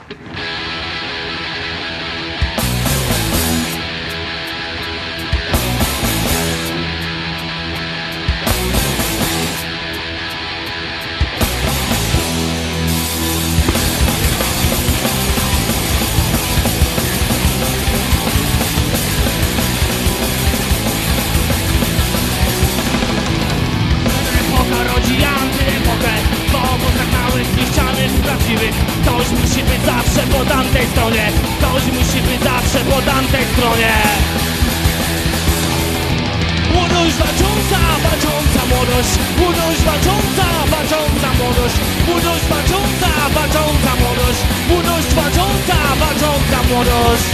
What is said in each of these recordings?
Ktoś musi być zawsze po tamtej stronie. Ktoś musi być zawsze po tamtej stronie. Młodość walcząca, walcząca młodość. Młodość walcząca, walcząca młodość. Młodość walcząca, walcząca młodość. Młodość walcząca, walcząca młodość.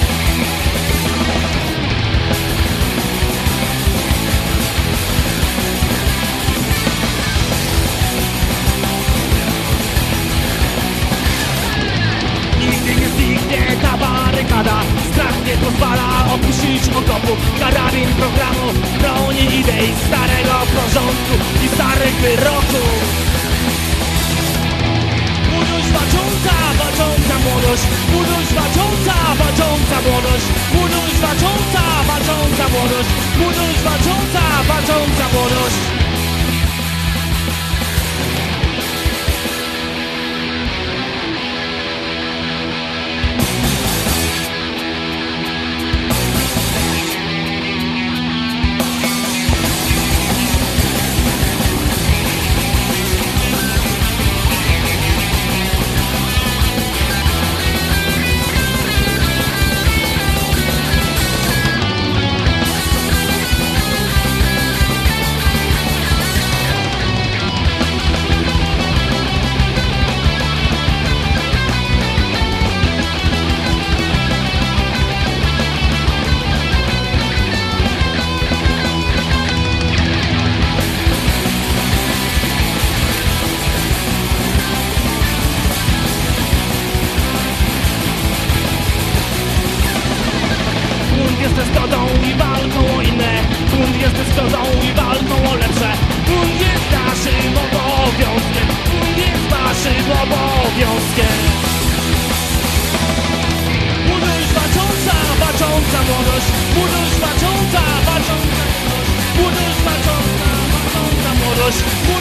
Strach nie pozwala opuścić okopów. Karabin programu broni idei starego porządku i starych wyroków. Młodość walcząca, walcząca młodość. Młodość walcząca, walcząca młodość. Młodość walcząca, walcząca młodość. Młodość walcząca, walcząca młodość. Jest zgodą i walką o inne. Bunt jest zgodą i walką o lepsze. Bunt jest naszym obowiązkiem. Bunt jest naszym obowiązkiem. Młodość walcząca, walcząca młodość. Młodość walcząca, walcząca młodość. Młodość walcząca, walcząca młodość.